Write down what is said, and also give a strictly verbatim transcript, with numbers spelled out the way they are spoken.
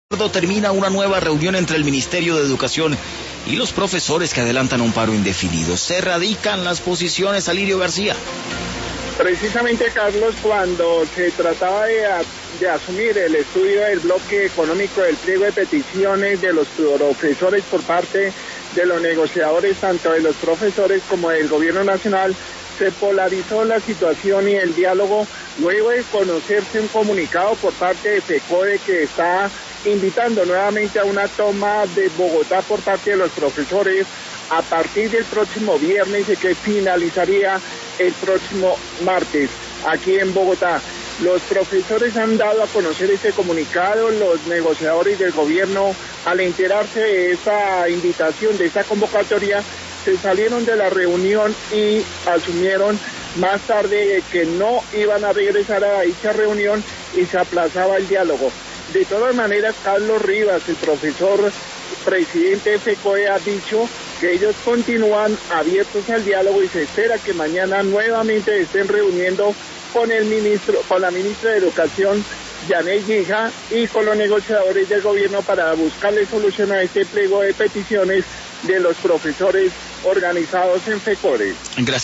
Termina una nueva reunión entre el Ministerio de Educación y los profesores que adelantan un paro indefinido. Se radican las posiciones, Alirio García. Precisamente, Carlos, cuando se trataba de, de asumir el estudio del bloque económico del pliego de peticiones de los profesores por parte de los negociadores, tanto de los profesores como del gobierno nacional, se polarizó la situación y el diálogo luego de conocerse un comunicado por parte de FECODE que está invitando nuevamente a una toma de Bogotá por parte de los profesores a partir del próximo viernes y que finalizaría el próximo martes aquí en Bogotá. Los profesores han dado a conocer este comunicado, los negociadores del gobierno, al enterarse de esa invitación, de esa convocatoria, se salieron de la reunión y asumieron más tarde que no iban a regresar a dicha reunión y se aplazaba el diálogo. De todas maneras, Carlos Rivas, el profesor presidente de FECODE, ha dicho que ellos continúan abiertos al diálogo y se espera que mañana nuevamente estén reuniendo con el ministro, con la ministra de Educación, Janet Guija, y con los negociadores del gobierno para buscarle solución a este pliego de peticiones de los profesores organizados en FECODE. Gracias.